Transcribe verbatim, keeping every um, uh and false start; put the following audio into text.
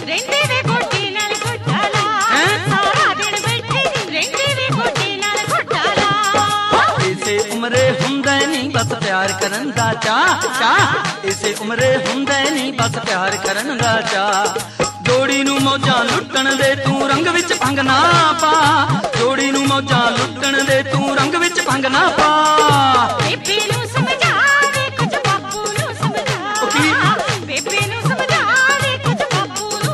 ਰਹਿੰਦੇ ਵੇ ਗੋਡੇ ਨਾਲ ਗੋਡਾ ਲਾ, ਸਾਰਾ ਦਿਨ ਬੈਠੀ ਰਹਿੰਦੇ ਵੇ ਗੋਡੇ ਨਾਲ ਗੋਡਾ ਲਾ। ਇਸੇ ਉਮਰੇ ਹੁੰਦਾ ਨਹੀਂ ਬਸ ਪਿਆਰ ਕਰਨ ਦਾ ਚਾਹ, ਚਾਹ ਇਸੇ ਉਮਰੇ ਹੁੰਦਾ ਨਹੀਂ ਬਸ ਪਿਆਰ ਕਰਨ ਦਾ ਚਾਹ। ਜੋੜੀ ਨੂੰ ਮੌਜਾਂ ਲੁੱਟਣ ਦੇ ਤੂੰ ਰੰਗ ਵਿੱਚ ਭੰਗ ਨਾ ਪਾ, ਜੋੜੀ ਨੂੰ ਮੌਜਾਂ ਲੁੱਟਣ ਦੇ ਤੂੰ ਰੰਗ ਵਿੱਚ ਭੰਗ ਨਾ ਪਾ।